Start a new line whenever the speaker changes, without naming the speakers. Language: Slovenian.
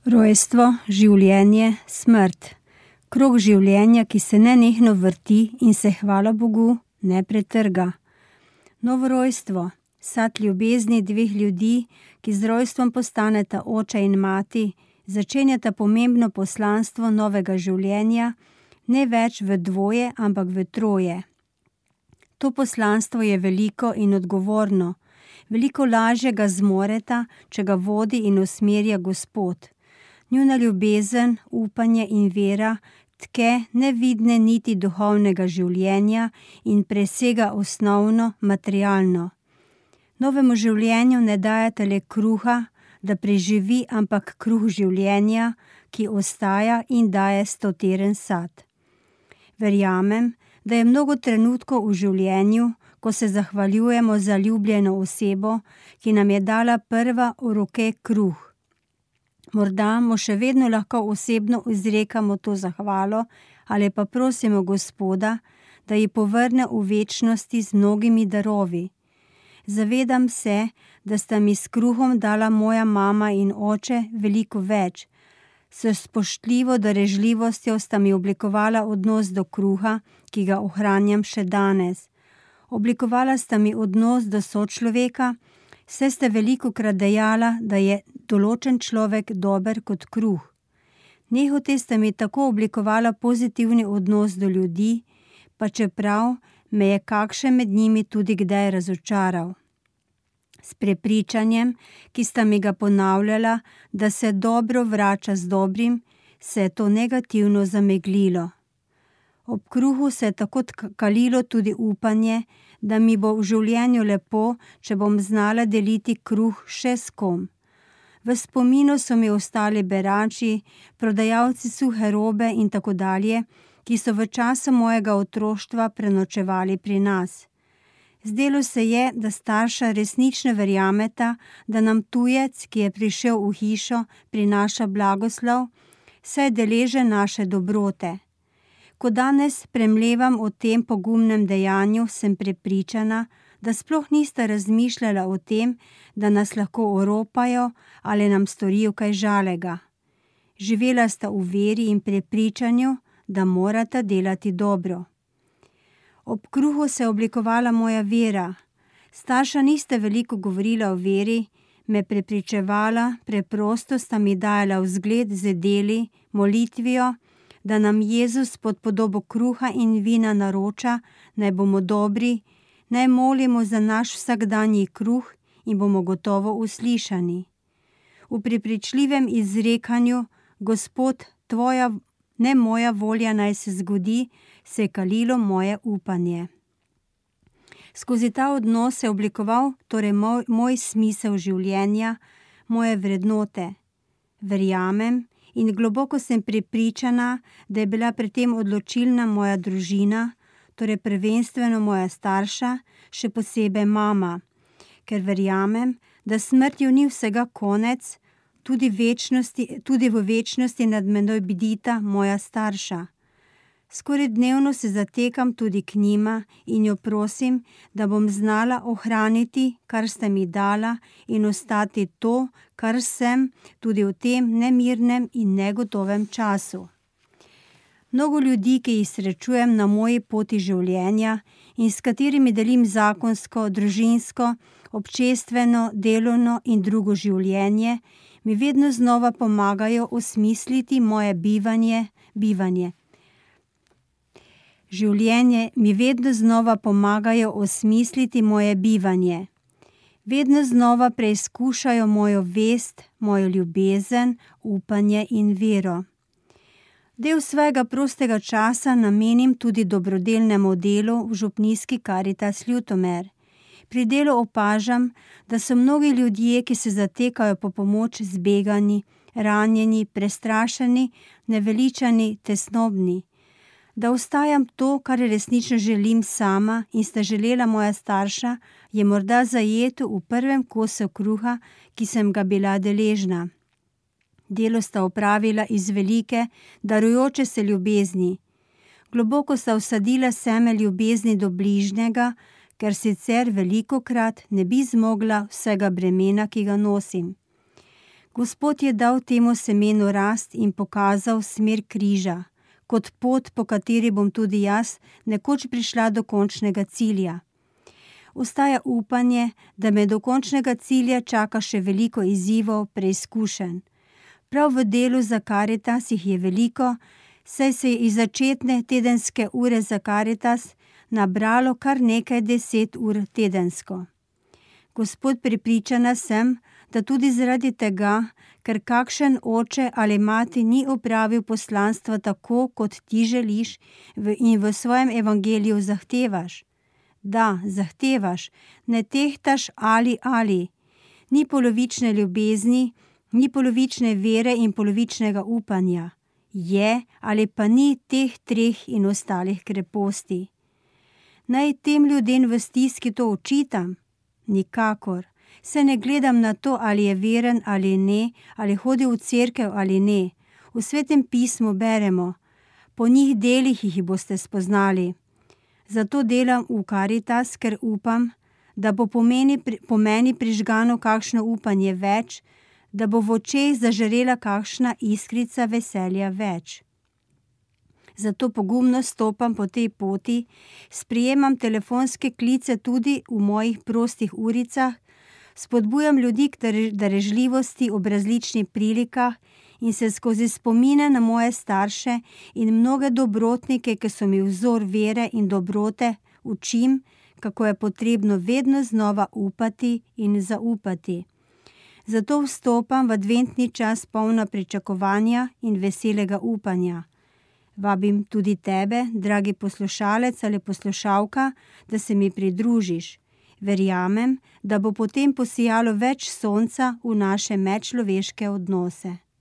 Rojstvo, življenje, smrt. Krog življenja, ki se nenehno vrti in se, hvala Bogu, ne pretrga. Novo rojstvo, sad ljubezni dveh ljudi, ki z rojstvom postaneta oče in mati, začenjata pomembno poslanstvo novega življenja, ne več v dvoje, ampak v troje. To poslanstvo je veliko in odgovorno. Veliko lažje ga zmoreta, če ga vodi in usmerja Gospod. Njuna ljubezen, upanje in vera tke nevidne niti duhovnega življenja in presega osnovno, materialno. Novemu življenju ne dajete le kruha, da preživi, ampak kruh življenja, ki ostaja in daje stoteren sad. Verjamem, da je mnogo trenutkov v življenju, ko se zahvaljujemo za ljubljeno osebo, ki nam je dala prva v roke kruh. Morda mu še vedno lahko osebno izrekamo to zahvalo ali pa prosimo Gospoda, da ji povrne v večnosti z mnogimi darovi. Zavedam se, da sta mi s kruhom dala moja mama in oče veliko več. S spoštljivo darežljivostjo sta mi oblikovala odnos do kruha, ki ga ohranjam še danes. Oblikovala sta mi odnos do sočloveka, saj ste velikokrat dejala, da je določen človek dober kot kruh. Nehote sta mi tako oblikovala pozitivni odnos do ljudi, pa čeprav me je kakšen med njimi tudi kdaj razočaral. S prepričanjem, ki sta mi ga ponavljala, da se dobro vrača z dobrim, se je to negativno zameglilo. Ob kruhu se je tako tkalilo tudi upanje, da mi bo v življenju lepo, če bom znala deliti kruh še s kom. V spominu so mi ostali berači, prodajalci suhe robe in tako dalje, ki so v času mojega otroštva prenočevali pri nas. Zdelo se je, da starša resnično verjameta, da nam tujec, ki je prišel v hišo, prinaša blagoslov, saj je deležen naše dobrote. Ko danes premlevam o tem pogumnem dejanju, sem prepričana, da sploh nista razmišljala o tem, da nas lahko oropajo ali nam storijo kaj žalega. Živela sta v veri in prepričanju, da morata delati dobro. Ob kruhu se je oblikovala moja vera. Starša nista veliko govorila o veri, me prepričevala, preprosto sta mi dajala vzgled z deli, molitvijo, da nam Jezus pod podobo kruha in vina naroča, naj bomo dobri, naj molimo za naš vsakdanji kruh in bomo gotovo uslišani. V prepričljivem izrekanju, Gospod, tvoja, ne moja volja naj se zgodi, se je kalilo moje upanje. Skozi ta odnos se je oblikoval torej moj smisel življenja, moje vrednote. Verjamem in globoko sem prepričana, da je bila pri tem odločilna moja družina, torej prvenstveno moja starša, še posebej mama, ker verjamem, da smrtju ni vsega konec, tudi v večnosti nad menoj bdita moja starša. Skoraj dnevno se zatekam tudi k njima in jo prosim, da bom znala ohraniti, kar sta mi dala in ostati to, kar sem, tudi v tem nemirnem in negotovem času. Mnogo ljudi, ki jih srečujem na moji poti življenja in s katerimi delim zakonsko, družinsko, občestveno, delovno in drugo življenje, mi vedno znova pomagajo osmisliti moje bivanje. Življenje mi vedno znova pomagajo osmisliti moje bivanje. Vedno znova preizkušajo mojo vest, mojo ljubezen, upanje in vero. Del svojega prostega časa namenim tudi dobrodelnemu delu v župnijski Karitas Ljutomer. Pri delu opažam, da so mnogi ljudje, ki se zatekajo po pomoč, zbegani, ranjeni, prestrašeni, naveličani, tesnobni. Da ostajam to, kar resnično želim sama in sta želela moja starša, je morda zajeto v prvem kosu kruha, ki sem ga bila deležna. Delo sta opravila iz velike, darujoče se ljubezni. Globoko sta vsadila seme ljubezni do bližnjega, ker sicer velikokrat ne bi zmogla vsega bremena, ki ga nosim. Gospod je dal temu semenu rast in pokazal smer križa, kot pot, po kateri bom tudi jaz nekoč prišla do končnega cilja. Ostaja upanje, da me do končnega cilja čaka še veliko izzivov, preizkušenj. Prav v delu za Karitas jih je veliko, saj se je iz začetne tedenske ure za Karitas nabralo kar nekaj 10 ur tedensko. Gospod, prepričana sem, da tudi zaradi tega, ker kakšen oče ali mati ni opravil poslanstva tako, kot ti želiš in v svojem evangeliju zahtevaš. Da, zahtevaš, ne tehtaš ali. Ni polovične ljubezni, ni polovične vere in polovičnega upanja. Je ali pa ni teh 3 in ostalih kreposti. Naj tem ljudem v stiski to očitam? Nikakor. Se ne gledam na to, ali je veren ali ne, ali hodi v cerkev ali ne. V Svetem pismu beremo: po njih delih jih boste spoznali. Zato delam v Karitas, ker upam, da bo po meni prižgano kakšno upanje več, da bo v očeh zažarela kakšna iskrica veselja več. Zato pogumno stopam po tej poti, sprejemam telefonske klice tudi v mojih prostih uricah, spodbujam ljudi k darežljivosti ob različnih prilikah in se skozi spomine na moje starše in mnoge dobrotnike, ki so mi vzor vere in dobrote, učim, kako je potrebno vedno znova upati in zaupati. Zato vstopam v adventni čas polna pričakovanja in veselega upanja. Vabim tudi tebe, dragi poslušalec ali poslušalka, da se mi pridružiš. Verjamem, da bo potem posijalo več sonca v naše medčloveške odnose.